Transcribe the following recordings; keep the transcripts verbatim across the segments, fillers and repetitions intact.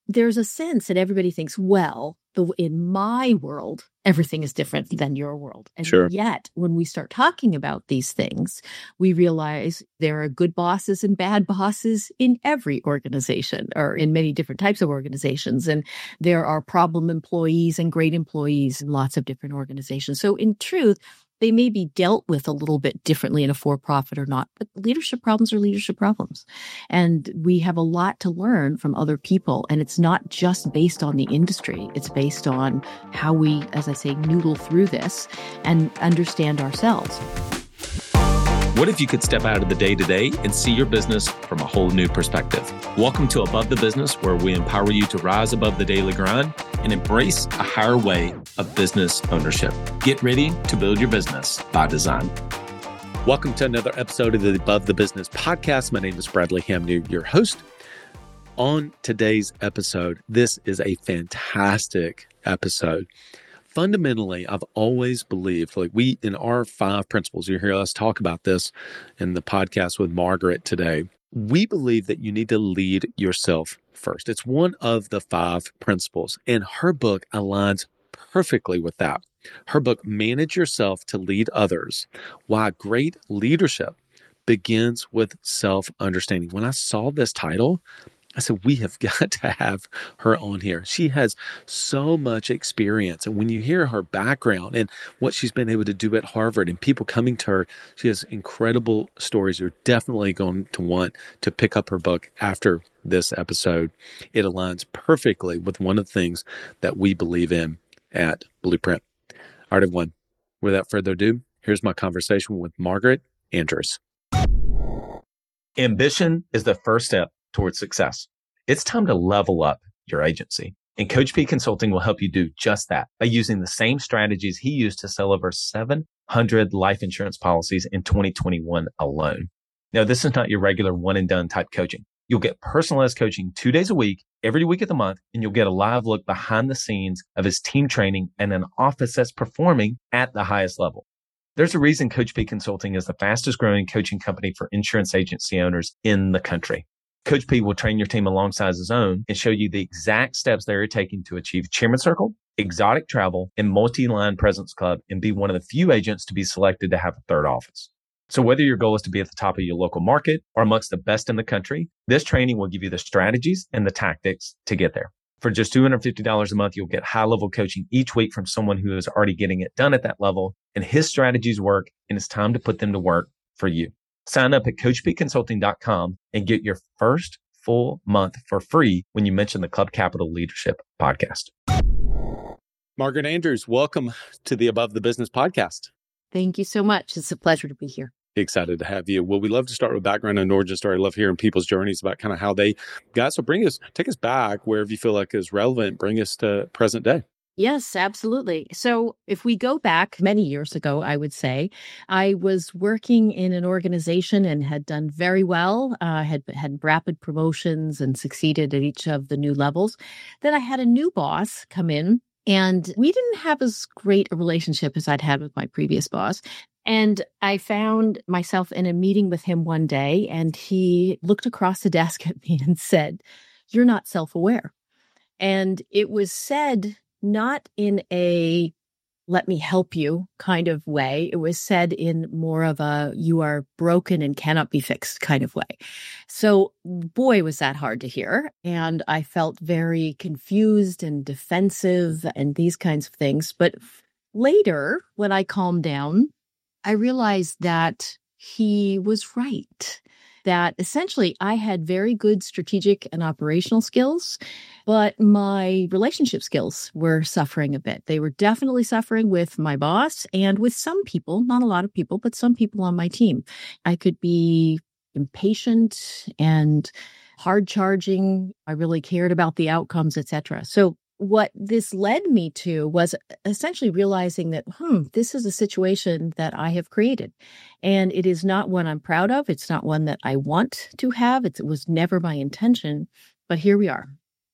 there's a sense that everybody thinks, well, the, in my world, everything is different than your world. And Sure. yet, when we start talking about these things, we realize there are good bosses and bad bosses in every organization or in many different types of organizations. And there are problem employees and great employees in lots of different organizations. So in truth, they may be dealt with a little bit differently in a for-profit or not, but leadership problems are leadership problems. And we have a lot to learn from other people. And it's not just based on the industry. It's based on how we, as I say, noodle through this and understand ourselves. What if you could step out of the day-to-day and see your business from a whole new perspective? Welcome to Above the Business, where we empower you to rise above the daily grind and embrace a higher way of business ownership. Get ready to build your business by design. Welcome to another episode of the Above the Business podcast. My name is Bradley Hamnew, your host. On today's episode, this is a fantastic episode. Fundamentally, I've always believed, like we, in our five principles, you hear us talk about this in the podcast with Margaret today. We believe that you need to lead yourself first. It's one of the five principles, and her book aligns perfectly with that. Her book, Manage Yourself to Lead Others, Why Great Leadership Begins with Self-Understanding. When I saw this title, I said, we have got to have her on here. She has so much experience. And when you hear her background and what she's been able to do at Harvard and people coming to her, she has incredible stories. You're definitely going to want to pick up her book after this episode. It aligns perfectly with one of the things that we believe in at Blueprint. All right, everyone, without further ado, here's my conversation with Margaret Andrews. Ambition is the first step towards success. It's time to level up your agency. And Coach P Consulting will help you do just that by using the same strategies he used to sell over seven hundred life insurance policies in twenty twenty-one alone. Now, this is not your regular one and done type coaching. You'll get personalized coaching two days a week, every week of the month, and you'll get a live look behind the scenes of his team training and an office that's performing at the highest level. There's a reason Coach P Consulting is the fastest growing coaching company for insurance agency owners in the country. Coach P will train your team alongside his own and show you the exact steps they're taking to achieve Chairman Circle, exotic travel, and multi-line presence club and be one of the few agents to be selected to have a third office. So whether your goal is to be at the top of your local market or amongst the best in the country, this training will give you the strategies and the tactics to get there. For just two hundred fifty dollars a month, you'll get high-level coaching each week from someone who is already getting it done at that level, and his strategies work, and it's time to put them to work for you. Sign up at coach p consulting dot com and get your first full month for free when you mention the Club Capital Leadership podcast. Margaret Andrews, welcome to the Above the Business podcast. Thank you so much. It's a pleasure to be here. Excited to have you. Well, we love to start with background and origin story. I love hearing people's journeys about kind of how they got. So bring us, take us back wherever you feel like is relevant. Bring us to present day. Yes, absolutely. So if we go back many years ago, I would say, I was working in an organization and had done very well, uh, had had rapid promotions and succeeded at each of the new levels. Then I had a new boss come in, and we didn't have as great a relationship as I'd had with my previous boss. And I found myself in a meeting with him one day, and he looked across the desk at me and said, "You're not self-aware." And it was said not in a let me help you kind of way. It was said in more of a you are broken and cannot be fixed kind of way. So boy, was that hard to hear. And I felt very confused and defensive and these kinds of things. But later, when I calmed down, I realized that he was right. That essentially I had very good strategic and operational skills, but my relationship skills were suffering a bit. They were definitely suffering with my boss and with some people, not a lot of people, but some people on my team. I could be impatient and hard charging. I really cared about the outcomes, et cetera. So what this led me to was essentially realizing that, hmm, this is a situation that I have created. And it is not one I'm proud of. It's not one that I want to have. It's, it was never my intention, but here we are.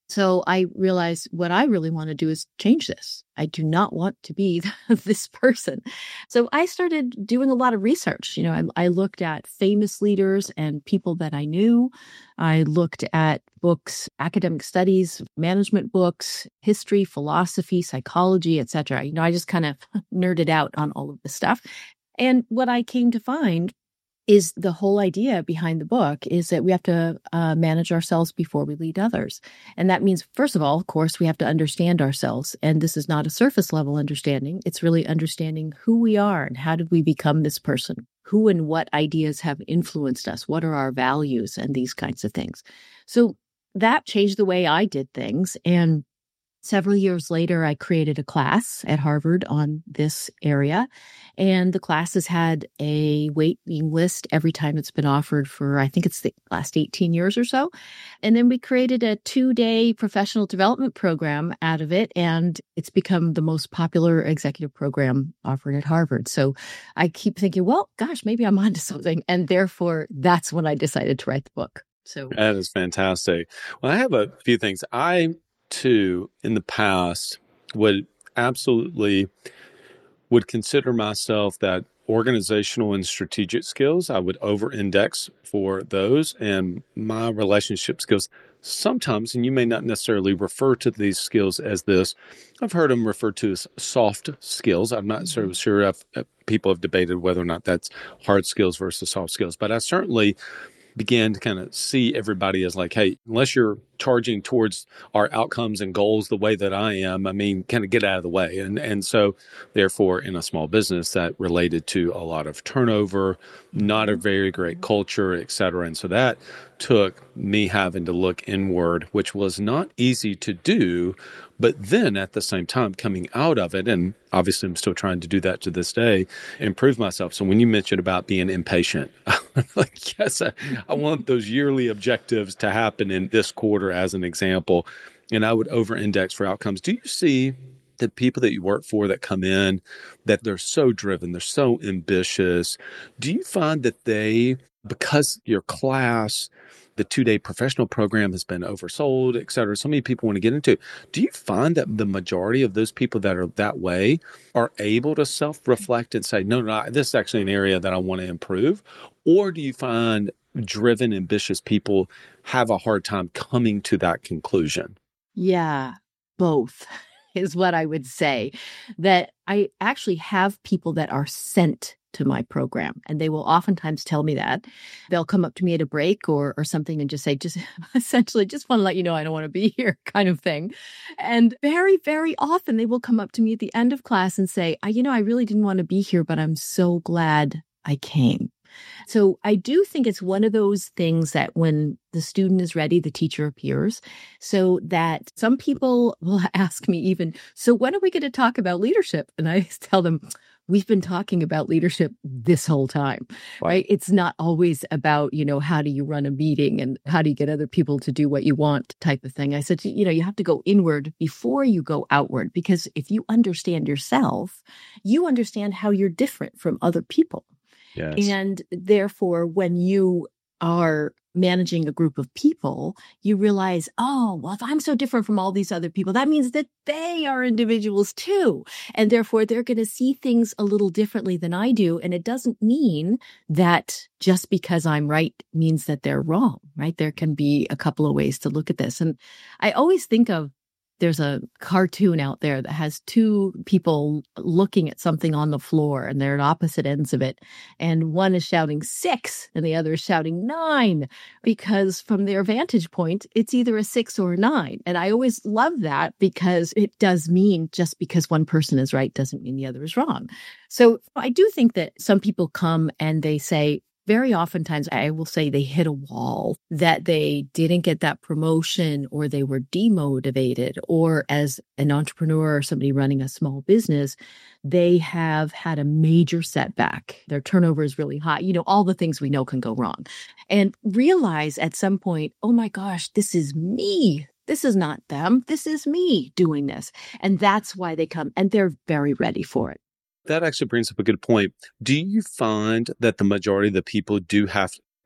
So I realized what I really want to do is change this. I do not want to be this person. So I started doing a lot of research. You know, I, I looked at famous leaders and people that I knew. I looked at books, academic studies, management books, history, philosophy, psychology, et cetera. You know, I just kind of nerded out on all of this stuff. And what I came to find is the whole idea behind the book is that we have to uh, manage ourselves before we lead others. And that means, first of all, of course, we have to understand ourselves. And this is not a surface level understanding. It's really understanding who we are and how did we become this person? Who and what ideas have influenced us? What are our values and these kinds of things? So that changed the way I did things. And several years later, I created a class at Harvard on this area, and the class has had a waiting list every time it's been offered for, I think it's the last eighteen years or so. And then we created a two-day professional development program out of it, and it's become the most popular executive program offered at Harvard. So I keep thinking, well, gosh, maybe I'm onto something. And therefore, that's when I decided to write the book. So that is fantastic. Well, I have a few things. I too, in the past, would absolutely would consider myself that organizational and strategic skills, I would over-index for those, and my relationship skills sometimes, and you may not necessarily refer to these skills as this, I've heard them referred to as soft skills. I'm not so sure if, if people have debated whether or not that's hard skills versus soft skills, but I certainly began to kind of see everybody as like, hey, unless you're charging towards our outcomes and goals the way that I am, I mean, kind of get out of the way. And and so therefore, in a small business, that related to a lot of turnover, not a very great culture, et cetera. And so that took me having to look inward, which was not easy to do. But then at the same time, coming out of it, and obviously I'm still trying to do that to this day, improve myself. So when you mentioned about being impatient, like, yes, I, I want those yearly objectives to happen in this quarter as an example, and I would over-index for outcomes. Do you see the people that you work for that come in, that they're so driven, they're so ambitious? Do you find that they, because your class, the two-day professional program has been oversold, et cetera, so many people want to get into it, do you find that the majority of those people that are that way are able to self-reflect and say, no, no, this is actually an area that I want to improve? Or do you find driven, ambitious people have a hard time coming to that conclusion? Yeah, both is what I would say. That I actually have people that are sent to my program, and they will oftentimes tell me that. They'll come up to me at a break or or something and just say, just essentially, just want to let you know I don't want to be here, kind of thing. And very, very often they will come up to me at the end of class and say, I, you know, I really didn't want to be here, but I'm so glad I came. So I do think it's one of those things that when the student is ready, the teacher appears. So that some people will ask me even, so when are we going to talk about leadership? And I tell them, we've been talking about leadership this whole time, Wow. right? It's not always about, you know, how do you run a meeting and how do you get other people to do what you want type of thing. I said, you know, you have to go inward before you go outward, because if you understand yourself, you understand how you're different from other people. Yes. And therefore, when you are managing a group of people, you realize, oh, well, if I'm so different from all these other people, that means that they are individuals too. And therefore, they're going to see things a little differently than I do. And it doesn't mean that just because I'm right means that they're wrong, right? There can be a couple of ways to look at this. And I always think of, there's a cartoon out there that has two people looking at something on the floor, and they're at opposite ends of it. And one is shouting six and the other is shouting nine, because from their vantage point, it's either a six or a nine. And I always love that, because it does mean just because one person is right doesn't mean the other is wrong. So I do think that some people come and they say, very oftentimes, I will say they hit a wall, that they didn't get that promotion, or they were demotivated, or as an entrepreneur or somebody running a small business, they have had a major setback. Their turnover is really high. You know, all the things we know can go wrong. And realize at some point, oh my gosh, this is me. This is not them. This is me doing this. And that's why they come, and they're very ready for it. That actually brings up a good point. Do you find that the majority of the people do have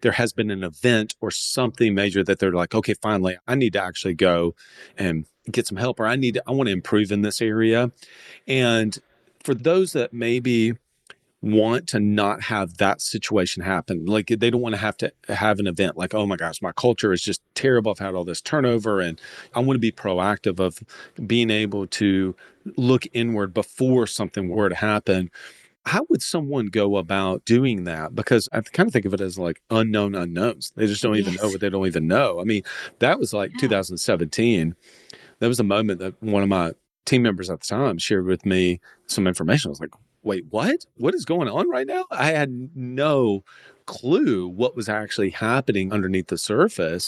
there has been an event or something major that they're like, okay, finally, I need to actually go and get some help, or I need to, I want to improve in this area. And for those that maybe want to not have that situation happen, like they don't want to have to have an event like, oh my gosh, my culture is just terrible. I've had all this turnover, and I want to be proactive of being able to look inward before something were to happen. How would someone go about doing that? Because I kind of think of it as like unknown unknowns. They just don't even know Yes. what they don't even know. I mean, that was like Yeah. two thousand seventeen. That was a moment that one of my team members at the time shared with me some information. I was like, wait, what? What is going on right now? I had no clue what was actually happening underneath the surface.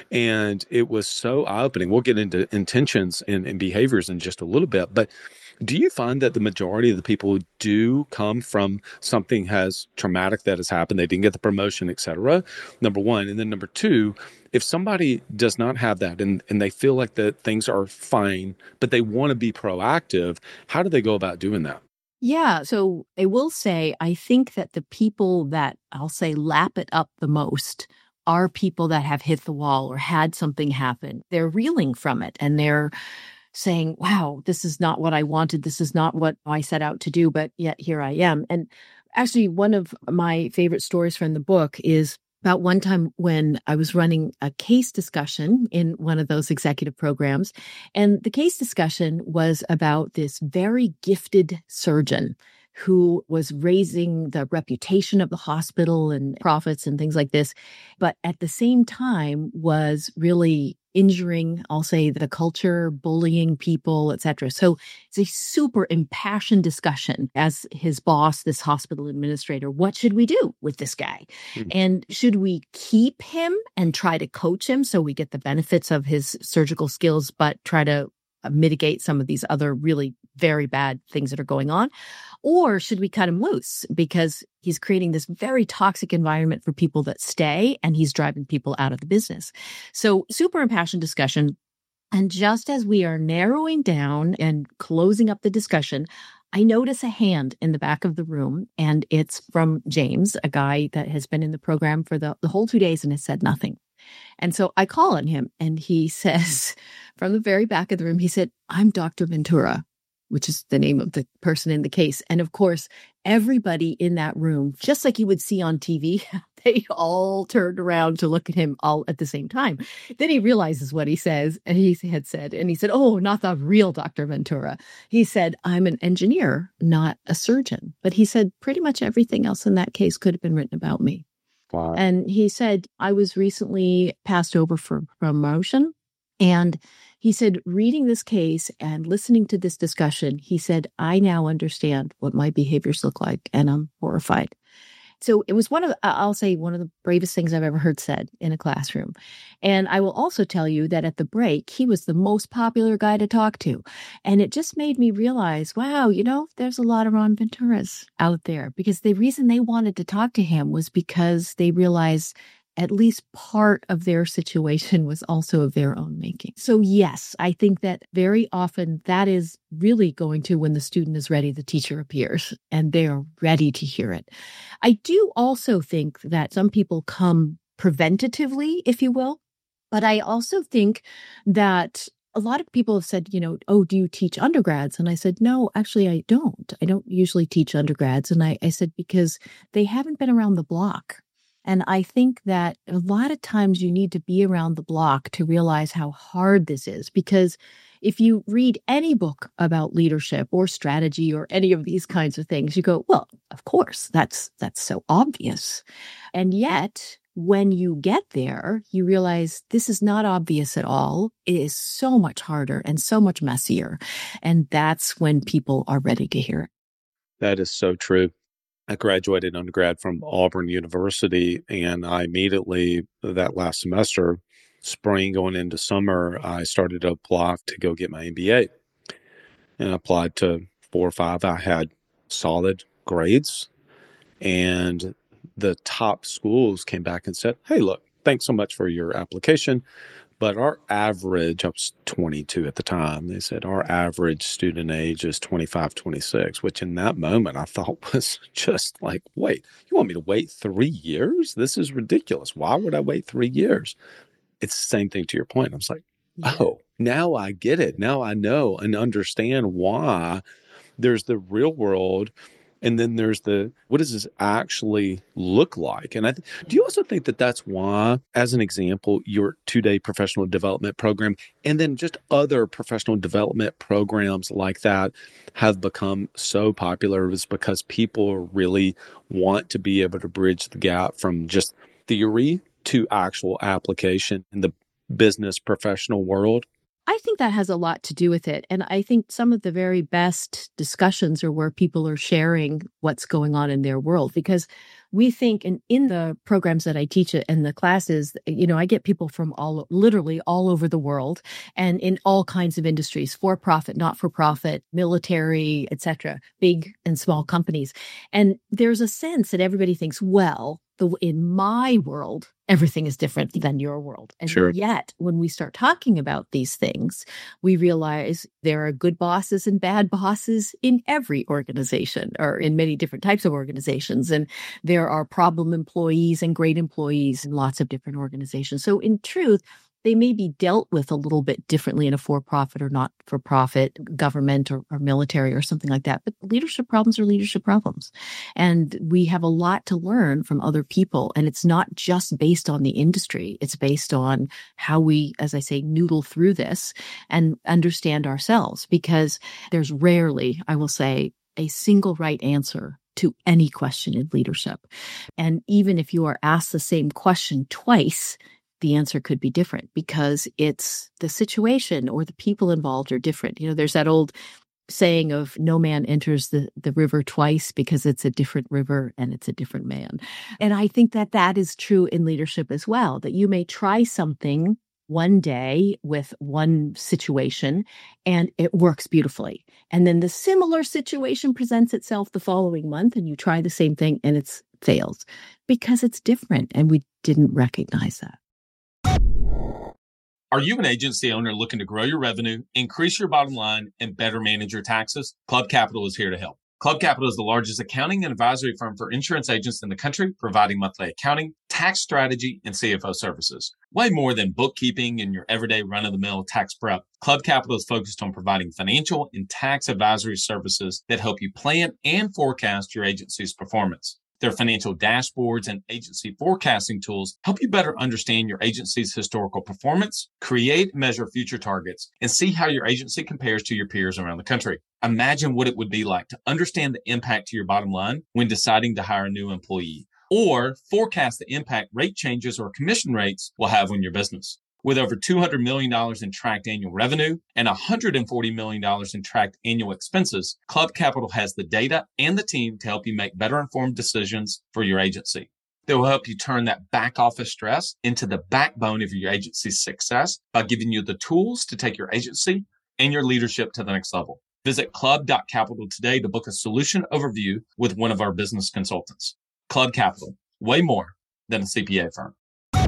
And it was so eye-opening. We'll get into intentions and, and behaviors in just a little bit. But do you find that the majority of the people do come from something has traumatic that has happened? They didn't get the promotion, et cetera. Number one. And then number two, if somebody does not have that and, and they feel like that things are fine, but they want to be proactive, how do they go about doing that? Yeah. So I will say, I think that the people that I'll say lap it up the most are people that have hit the wall or had something happen. They're reeling from it and they're saying, wow, this is not what I wanted. This is not what I set out to do, but yet here I am. And actually, one of my favorite stories from the book is about one time when I was running a case discussion in one of those executive programs. And the case discussion was about this very gifted surgeon who was raising the reputation of the hospital and profits and things like this, but at the same time was really injuring, I'll say, the culture, bullying people, et cetera. So it's a super impassioned discussion as his boss, this hospital administrator. What should we do with this guy? Mm-hmm. And should we keep him and try to coach him so we get the benefits of his surgical skills, but try to mitigate some of these other really very bad things that are going on? Or should we cut him loose because he's creating this very toxic environment for people that stay and he's driving people out of the business? So super impassioned discussion. And just as we are narrowing down and closing up the discussion, I notice a hand in the back of the room, and it's from James, a guy that has been in the program for the, the whole two days and has said nothing. And so I call on him and he says from the very back of the room, he said, I'm Doctor Ventura, which is the name of the person in the case. And of course, everybody in that room, just like you would see on T V, they all turned around to look at him all at the same time. Then he realizes what he says, and he had said, and he said, oh, not the real Doctor Ventura. He said, I'm an engineer, not a surgeon. But he said, pretty much everything else in that case could have been written about me. Wow. And he said, I was recently passed over for promotion. And he said, reading this case and listening to this discussion, he said, I now understand what my behaviors look like, and I'm horrified. So it was one of, I'll say, one of the bravest things I've ever heard said in a classroom. And I will also tell you that at the break, he was the most popular guy to talk to. And it just made me realize, wow, you know, there's a lot of Ron Venturas out there, because the reason they wanted to talk to him was because they realized at least part of their situation was also of their own making. So yes, I think that very often that is really going to, when the student is ready, the teacher appears and they are ready to hear it. I do also think that some people come preventatively, if you will, but I also think that a lot of people have said, you know, oh, do you teach undergrads? And I said, no, actually, I don't. I don't usually teach undergrads. And I, I said, because they haven't been around the block. And I think that a lot of times you need to be around the block to realize how hard this is. Because if you read any book about leadership or strategy or any of these kinds of things, you go, well, of course, that's that's so obvious. And yet, when you get there, you realize this is not obvious at all. It is so much harder and so much messier. And that's when people are ready to hear it. That is so true. I graduated undergrad from Auburn University, and I immediately, that last semester, spring going into summer, I started to apply to go get my M B A. And I applied to four or five. I had solid grades, and the top schools came back and said, hey, look, thanks so much for your application, But our average, I was twenty-two at the time, they said our average student age is twenty-five, twenty-six, which in that moment I thought was just like, wait, you want me to wait three years? This is ridiculous. Why would I wait three years? It's the same thing to your point. I was like, Yeah. oh, now I get it. Now I know and understand why there's the real world. And then there's the, what does this actually look like? And I th- do you also think that that's why, as an example, your two-day professional development program and then just other professional development programs like that have become so popular is because people really want to be able to bridge the gap from just theory to actual application in the business professional world? I think that has a lot to do with it. And I think some of the very best discussions are where people are sharing what's going on in their world, because we think in, in the programs that I teach and the classes, you know, I get people from all, literally all over the world and in all kinds of industries, for profit, not for profit, military, et cetera, big and small companies. And there's a sense that everybody thinks, well, the, in my world, everything is different than your world. And Sure. yet, when we start talking about these things, we realize there are good bosses and bad bosses in every organization or in many different types of organizations. And there are problem employees and great employees in lots of different organizations. So in truth, they may be dealt with a little bit differently in a for-profit or not-for-profit government or, or military or something like that. But leadership problems are leadership problems. And we have a lot to learn from other people. And it's not just based on the industry. It's based on how we, as I say, noodle through this and understand ourselves. Because there's rarely, I will say, a single right answer to any question in leadership. And even if you are asked the same question twice, the answer could be different because it's the situation or the people involved are different. You know, there's that old saying of no man enters the, the river twice because it's a different river and it's a different man. And I think that that is true in leadership as well, that you may try something one day with one situation and it works beautifully. And then the similar situation presents itself the following month and you try the same thing and it fails because it's different and we didn't recognize that. Are you an agency owner looking to grow your revenue, increase your bottom line, and better manage your taxes? Club Capital is here to help. Club Capital is the largest accounting and advisory firm for insurance agents in the country, providing monthly accounting, tax strategy, and C F O services. Way more than bookkeeping and your everyday run-of-the-mill tax prep, Club Capital is focused on providing financial and tax advisory services that help you plan and forecast your agency's performance. Their financial dashboards and agency forecasting tools help you better understand your agency's historical performance, create and measure future targets, and see how your agency compares to your peers around the country. Imagine what it would be like to understand the impact to your bottom line when deciding to hire a new employee, or forecast the impact rate changes or commission rates will have on your business. With over two hundred million dollars in tracked annual revenue and one hundred forty million dollars in tracked annual expenses, Club Capital has the data and the team to help you make better informed decisions for your agency. They will help you turn that back office stress into the backbone of your agency's success by giving you the tools to take your agency and your leadership to the next level. Visit club dot capital today to book a solution overview with one of our business consultants. Club Capital, way more than a C P A firm.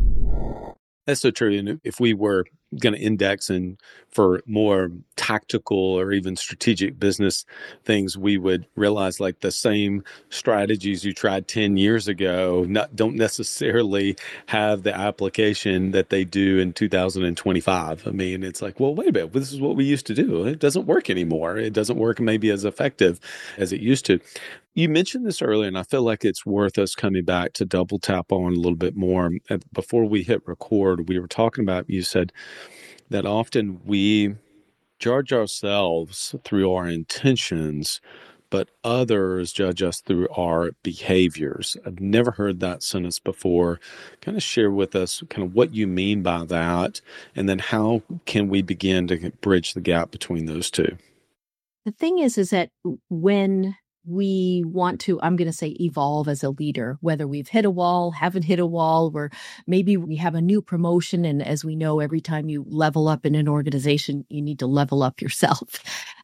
That's so true. And if we were going to index and for more tactical or even strategic business things, we would realize like the same strategies you tried ten years ago not, don't necessarily have the application that they do in two thousand twenty-five. I mean, it's like, well, wait a minute, this is what we used to do. It doesn't work anymore. It doesn't work maybe as effective as it used to. You mentioned this earlier, and I feel like it's worth us coming back to double tap on a little bit more. Before we hit record, we were talking about, you said that often we judge ourselves through our intentions, but others judge us through our behaviors. I've never heard that sentence before. Kind of share with us kind of what you mean by that, and then how can we begin to bridge the gap between those two? The thing is, is that when we want to, I'm going to say, evolve as a leader, whether we've hit a wall, haven't hit a wall, or maybe we have a new promotion. And as we know, every time you level up in an organization, you need to level up yourself.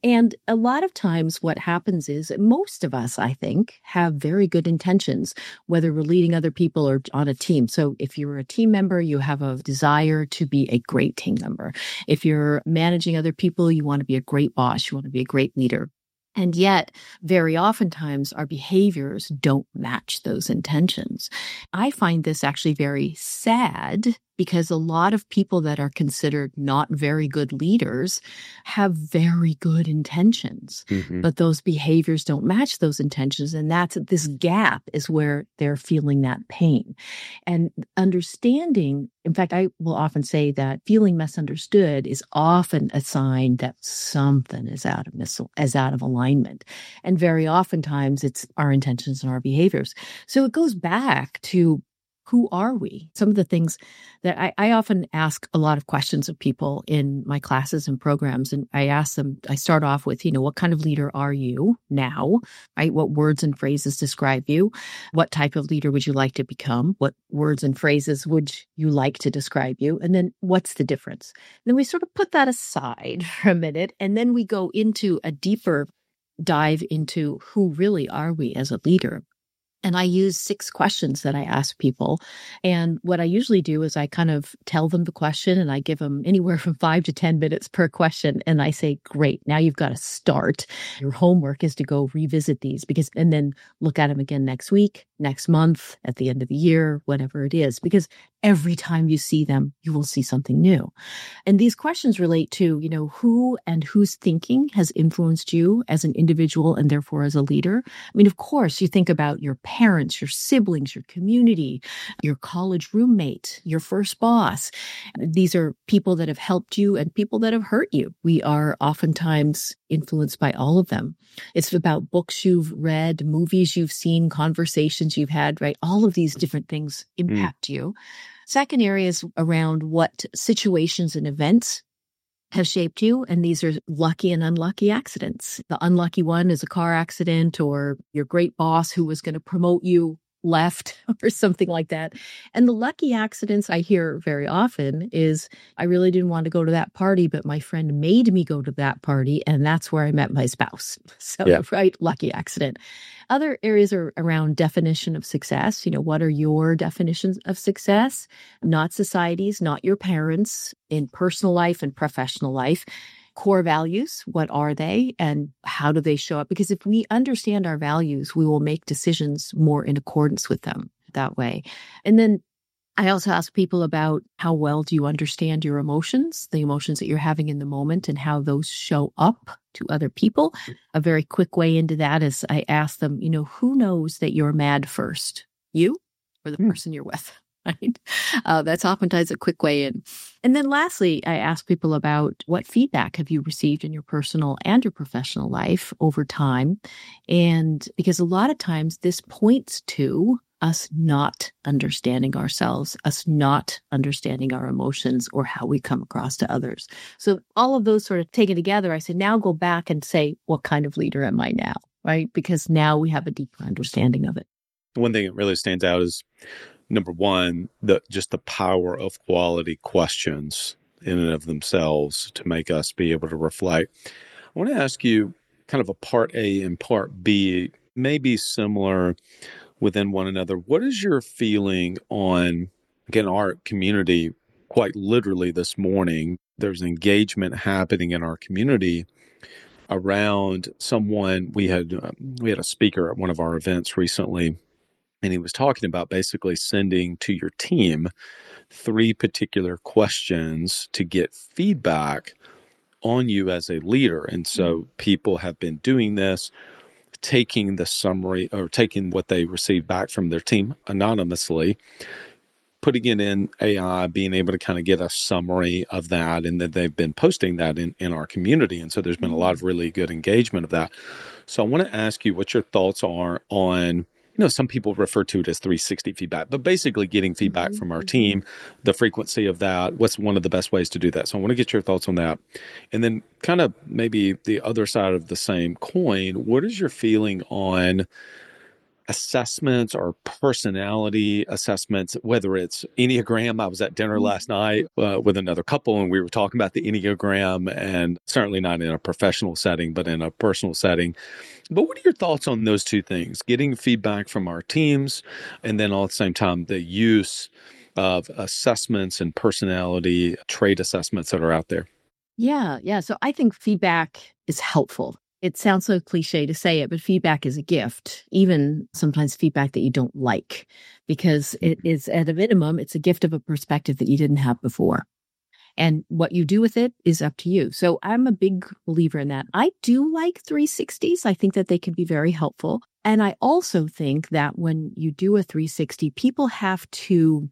And a lot of times what happens is most of us, I think, have very good intentions, whether we're leading other people or on a team. So if you're a team member, you have a desire to be a great team member. If you're managing other people, you want to be a great boss. You want to be a great leader. And yet, very oftentimes, our behaviors don't match those intentions. I find this actually very sad because a lot of people that are considered not very good leaders have very good intentions, mm-hmm. but those behaviors don't match those intentions. And that's this gap is where they're feeling that pain. And understanding, in fact, I will often say that feeling misunderstood is often a sign that something is out of mis- is out of alignment. And very oftentimes it's our intentions and our behaviors. So it goes back to who are we? Some of the things that I, I often ask a lot of questions of people in my classes and programs. And I ask them, I start off with, you know, what kind of leader are you now, right? What words and phrases describe you? What type of leader would you like to become? What words and phrases would you like to describe you? And then what's the difference? And then we sort of put that aside for a minute. And then we go into a deeper dive into who really are we as a leader. And I use six questions that I ask people. And what I usually do is I kind of tell them the question and I give them anywhere from five to ten minutes per question. And I say, great, now you've got to start. Your homework is to go revisit these because, and then look at them again next week, next month, at the end of the year, whatever it is, because every time you see them, you will see something new. And these questions relate to, you know, who and whose thinking has influenced you as an individual and therefore as a leader. I mean, of course, you think about your parents, your siblings, your community, your college roommate, your first boss. These are people that have helped you and people that have hurt you. We are oftentimes influenced by all of them. It's about books you've read, movies you've seen, conversations you've had, right? All of these different things impact mm. you. Second area is around what situations and events have shaped you. And these are lucky and unlucky accidents. The unlucky one is a car accident or your great boss who was going to promote you left or something like that. And the lucky accidents I hear very often is, I really didn't want to go to that party, but my friend made me go to that party. And that's where I met my spouse. So, yeah. right, lucky accident. Other areas are around definition of success. You know, what are your definitions of success? Not society's, not your parents, in personal life and professional life. Core values, what are they and how do they show up? Because if we understand our values, we will make decisions more in accordance with them that way. And then I also ask people about how well do you understand your emotions, the emotions that you're having in the moment and how those show up to other people. A very quick way into that is I ask them, you know, who knows that you're mad first? You or the mm. person you're with? Right? Uh, that's oftentimes a quick way in. And then lastly, I ask people about what feedback have you received in your personal and your professional life over time? And because a lot of times this points to us not understanding ourselves, us not understanding our emotions or how we come across to others. So all of those sort of taken together, I say, now go back and say, what kind of leader am I now? Right? Because now we have a deeper understanding of it. One thing that really stands out is number one, the just the power of quality questions in and of themselves to make us be able to reflect. I want to ask you kind of a part A and part B, maybe similar within one another. What is your feeling on, again, our community? Quite literally this morning, there's engagement happening in our community around someone. We had uh, we had a speaker at one of our events recently, and he was talking about basically sending to your team three particular questions to get feedback on you as a leader. And so people have been doing this, taking the summary or taking what they received back from their team anonymously, putting it in A I, being able to kind of get a summary of that. And then they've been posting that in, in our community. And so there's been a lot of really good engagement of that. So I want to ask you what your thoughts are on, you know, some people refer to it as three sixty feedback, but basically getting feedback mm-hmm. from our team, the frequency of that, what's one of the best ways to do that. So I want to get your thoughts on that. And then kind of maybe the other side of the same coin, what is your feeling on, assessments or personality assessments, whether it's Enneagram. I was at dinner last night uh, with another couple, and we were talking about the Enneagram, and certainly not in a professional setting, but in a personal setting. But what are your thoughts on those two things? Getting feedback from our teams, and then all at the same time, the use of assessments and personality trait assessments that are out there? Yeah, yeah. So I think feedback is helpful. It sounds so cliche to say it, but feedback is a gift, even sometimes feedback that you don't like, because it is at a minimum, it's a gift of a perspective that you didn't have before. And what you do with it is up to you. So I'm a big believer in that. I do like three sixties. I think that they can be very helpful. And I also think that when you do a three sixty, people have to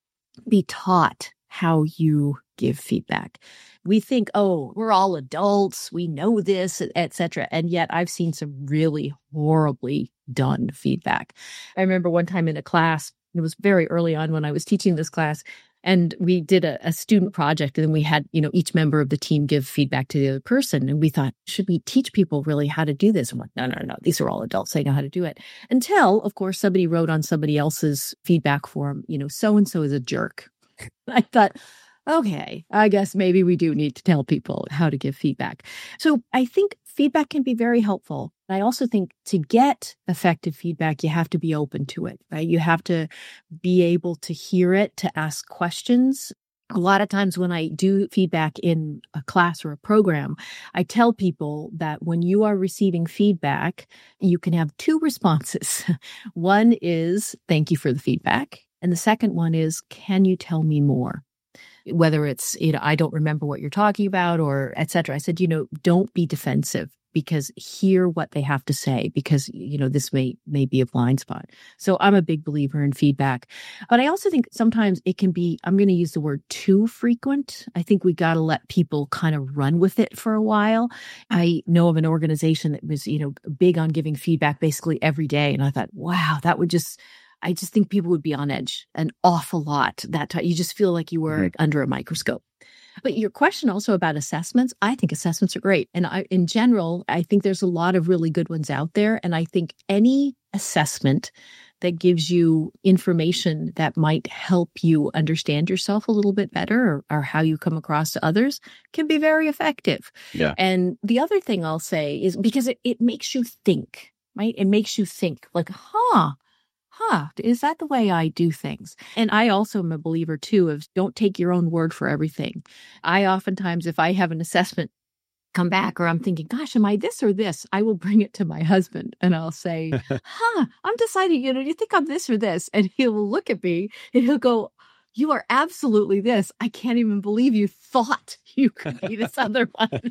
be taught how you give feedback. We think, oh, we're all adults, we know this, et cetera. And yet I've seen some really horribly done feedback. I remember one time in a class, it was very early on when I was teaching this class, and we did a, a student project, and then we had, you know, each member of the team give feedback to the other person. And we thought, should we teach people really how to do this? I'm like, no, no, no, these are all adults. They know how to do it. Until, of course, somebody wrote on somebody else's feedback form, you know, so-and-so is a jerk. I thought, okay, I guess maybe we do need to tell people how to give feedback. So I think feedback can be very helpful. I also think to get effective feedback, you have to be open to it, right? You have to be able to hear it, to ask questions. A lot of times when I do feedback in a class or a program, I tell people that when you are receiving feedback, you can have two responses. One is, thank you for the feedback. And the second one is, can you tell me more? Whether it's, you know, I don't remember what you're talking about, or et cetera. I said, you know, don't be defensive, because hear what they have to say, because, you know, this may, may be a blind spot. So I'm a big believer in feedback. But I also think sometimes it can be, I'm going to use the word too frequent. I think we got to let people kind of run with it for a while. I know of an organization that was, you know, big on giving feedback basically every day. And I thought, wow, that would just, I just think people would be on edge an awful lot that time. You just feel like you were mm-hmm. under a microscope. But your question also about assessments, I think assessments are great. And I, in general, I think there's a lot of really good ones out there. And I think any assessment that gives you information that might help you understand yourself a little bit better, or, or how you come across to others, can be very effective. Yeah. And the other thing I'll say is, because it, it makes you think, right? It makes you think like, huh, huh, is that the way I do things? And I also am a believer too of don't take your own word for everything. I oftentimes, if I have an assessment come back, or I'm thinking, gosh, am I this or this? I will bring it to my husband and I'll say, huh, I'm deciding, you know, do you think I'm this or this? And he'll look at me and he'll go, you are absolutely this. I can't even believe you thought you could be this other one.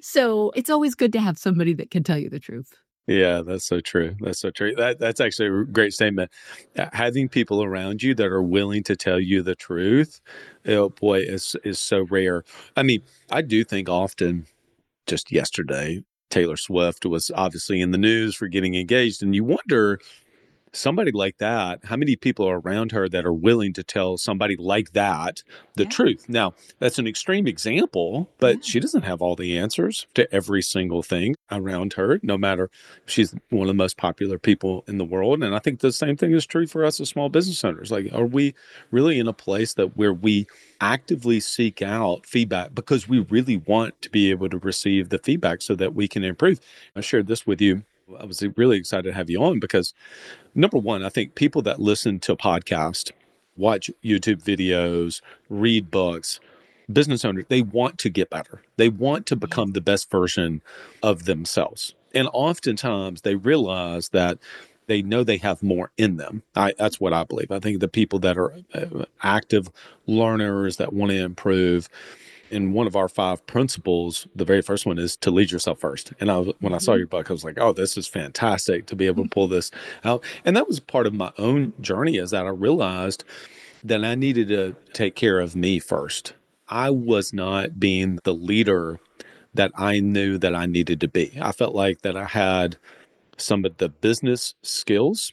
So it's always good to have somebody that can tell you the truth. Yeah, that's so true. That's so true. That that's actually a great statement. Having people around you that are willing to tell you the truth, oh boy, is is so rare. I mean, I do think often, just yesterday, Taylor Swift was obviously in the news for getting engaged, and you wonder, somebody like that, how many people are around her that are willing to tell somebody like that the yeah. truth? Now, that's an extreme example, but yeah. she doesn't have all the answers to every single thing around her, no matter if she's one of the most popular people in the world. And I think the same thing is true for us as small business owners. Like, are we really in a place that where we actively seek out feedback because we really want to be able to receive the feedback so that we can improve? I shared this with you. I was really excited to have you on because, number one, I think people that listen to a podcast, watch YouTube videos, read books, business owners, they want to get better. They want to become the best version of themselves. And oftentimes they realize that they know they have more in them. I, that's what I believe. I think the people that are active learners that want to improve, in one of our five principles, the very first one is to lead yourself first. And I, when mm-hmm. I saw your book, I was like, oh, this is fantastic to be able to pull this out. And that was part of my own journey, is that I realized that I needed to take care of me first. I was not being the leader that I knew that I needed to be. I felt like that I had some of the business skills,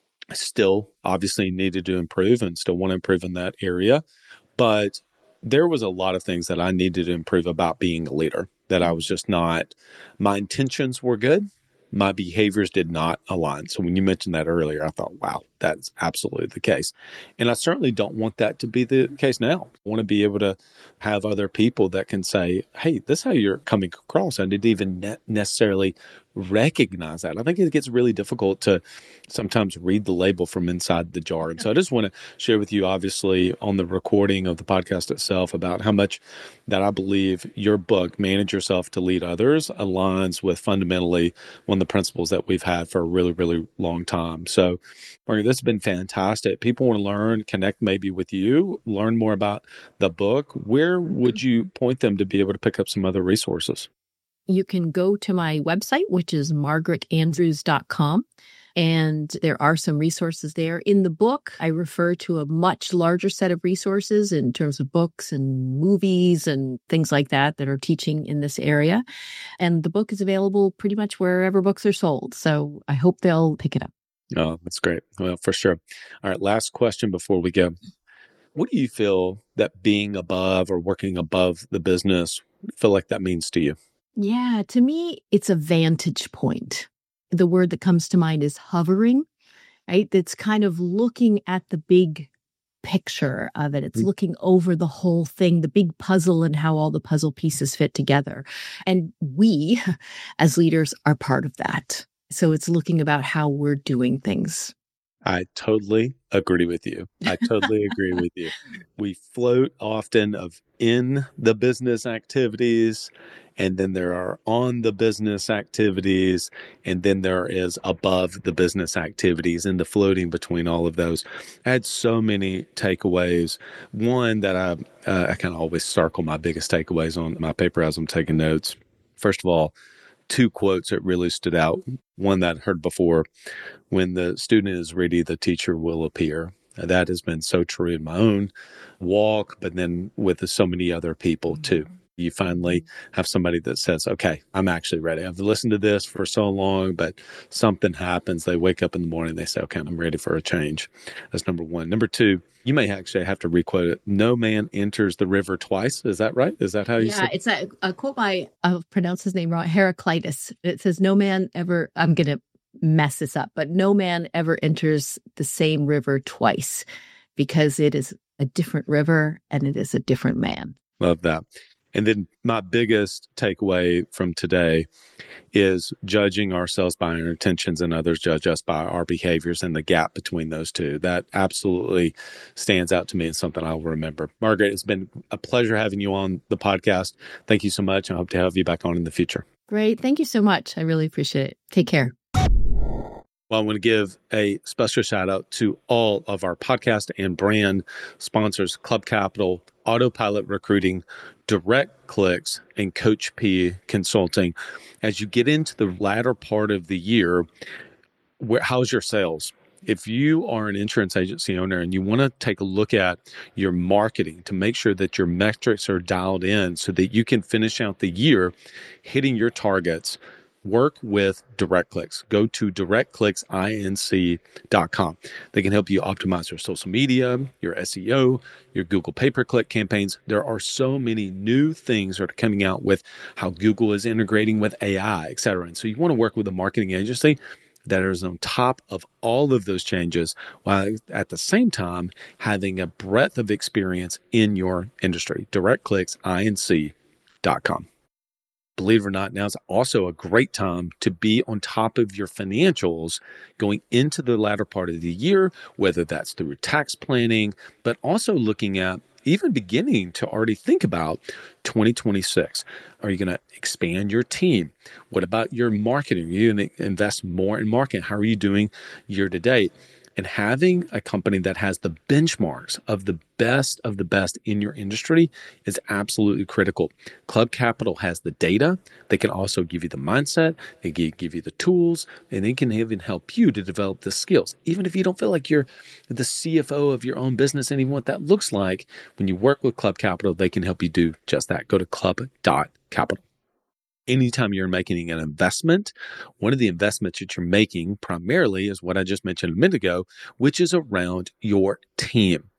still obviously needed to improve and still want to improve in that area. But there was a lot of things that I needed to improve about being a leader, that I was just not, my intentions were good, my behaviors did not align. So when you mentioned that earlier, I thought, wow, that's absolutely the case. And I certainly don't want that to be the case now. I want to be able to have other people that can say, hey, this is how you're coming across. I didn't even ne- necessarily recognize that. I think it gets really difficult to sometimes read the label from inside the jar. And so I just want to share with you, obviously, on the recording of the podcast itself, about how much that I believe your book, Manage Yourself to Lead Others, aligns with fundamentally one of the principles that we've had for a really, really long time. So, Margaret, this has been fantastic. People want to learn, connect maybe with you, learn more about the book. Where would you point them to be able to pick up some other resources? You can go to my website, which is margaret andrews dot com. And there are some resources there. In the book, I refer to a much larger set of resources in terms of books and movies and things like that that are teaching in this area. And the book is available pretty much wherever books are sold. So I hope they'll pick it up. Oh, that's great. Well, for sure. All right, last question before we go. What do you feel that being above or working above the business, feel like that means to you? Yeah, to me, it's a vantage point. The word that comes to mind is hovering, right? That's kind of looking at the big picture of it. It's looking over the whole thing, the big puzzle and how all the puzzle pieces fit together. And we, as leaders, are part of that. So it's looking about how we're doing things. I totally agree with you. I totally agree with you. We float often of in the business activities, and then there are on the business activities, and then there is above the business activities, and the floating between all of those. I had so many takeaways. One that I, uh, I kind of always circle my biggest takeaways on my paper as I'm taking notes. First of all, two quotes that really stood out. One that I heard before: when the student is ready, the teacher will appear. That has been so true in my own walk, but then with so many other people too. You finally have somebody that says, okay, I'm actually ready. I've listened to this for so long, but something happens. They wake up in the morning, they say, okay, I'm ready for a change. That's number one. Number two, you may actually have to requote it. No man enters the river twice. Is that right? Is that how you yeah, say it? Yeah, it's a, a quote by, I'll pronounce his name wrong, Heraclitus. It says, no man ever, I'm going to mess this up, but no man ever enters the same river twice, because it is a different river and it is a different man. Love that. And then my biggest takeaway from today is judging ourselves by our intentions and others judge us by our behaviors, and the gap between those two. That absolutely stands out to me and something I'll remember. Margaret, it's been a pleasure having you on the podcast. Thank you so much. I hope to have you back on in the future. Great. Thank you so much. I really appreciate it. Take care. Well, I want to give a special shout out to all of our podcast and brand sponsors: Club Capital, Autopilot Recruiting, Direct Clicks, and Coach P Consulting. As you get into the latter part of the year, where, how's your sales? If you are an insurance agency owner and you want to take a look at your marketing to make sure that your metrics are dialed in so that you can finish out the year hitting your targets, work with Direct Clicks. Go to direct clicks inc dot com. They can help you optimize your social media, your S E O, your Google pay-per-click campaigns. There are so many new things that are coming out with how Google is integrating with A I, et cetera. And so you want to work with a marketing agency that is on top of all of those changes, while at the same time having a breadth of experience in your industry. direct clicks inc dot com. Believe it or not, now is also a great time to be on top of your financials going into the latter part of the year, whether that's through tax planning, but also looking at even beginning to already think about twenty twenty-six. Are you going to expand your team? What about your marketing? Are you going to invest more in marketing? How are you doing year to date? And having a company that has the benchmarks of the best of the best in your industry is absolutely critical. Club Capital has the data. They can also give you the mindset. They can give you the tools, and they can even help you to develop the skills. Even if you don't feel like you're the C F O of your own business and even what that looks like, when you work with Club Capital, they can help you do just that. Go to club dot capital. Anytime you're making an investment, one of the investments that you're making primarily is what I just mentioned a minute ago, which is around your team.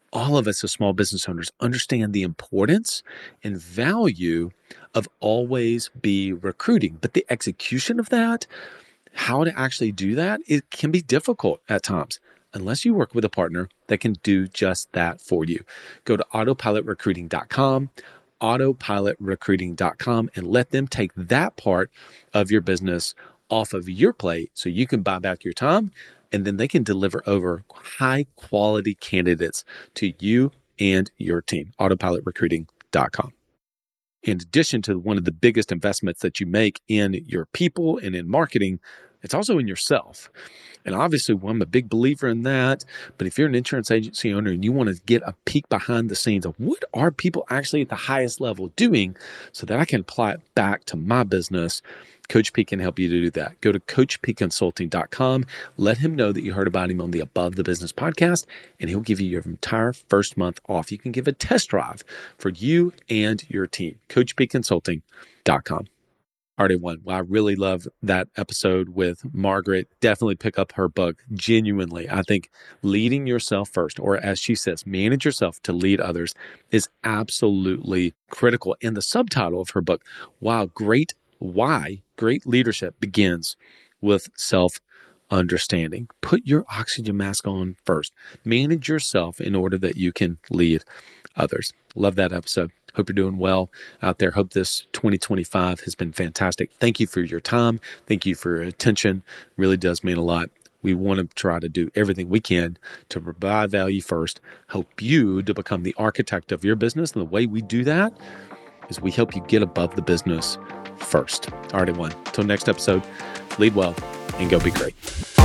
all of us as small business owners understand the importance and value of always be recruiting. But the execution of that, how to actually do that, it can be difficult at times unless you work with a partner that can do just that for you. Go to autopilot recruiting dot com, autopilot recruiting dot com, and let them take that part of your business off of your plate so you can buy back your time, and then they can deliver over high quality candidates to you and your team. autopilot recruiting dot com. In addition to one of the biggest investments that you make in your people and in marketing, it's also in yourself. And obviously, I'm a big believer in that. But if you're an insurance agency owner and you want to get a peek behind the scenes of what are people actually at the highest level doing so that I can apply it back to my business, Coach P can help you to do that. Go to coach p consulting dot com. Let him know that you heard about him on the Above the Business podcast, and he'll give you your entire first month off. You can give a test drive for you and your team. coach p consulting dot com. Already one. Well, I really love that episode with Margaret. Definitely pick up her book. Genuinely, I think leading yourself first, or as she says, manage yourself to lead others, is absolutely critical. And the subtitle of her book, Wow, Great Why Great Leadership Begins with Self-Understanding. Put your oxygen mask on first. Manage yourself in order that you can lead others. Love that episode. Hope you're doing well out there. Hope this twenty twenty-five has been fantastic. Thank you for your time. Thank you for your attention. Really does mean a lot. We want to try to do everything we can to provide value first, help you to become the architect of your business. And the way we do that is we help you get above the business first. Already one. Till next episode, lead well and go be great.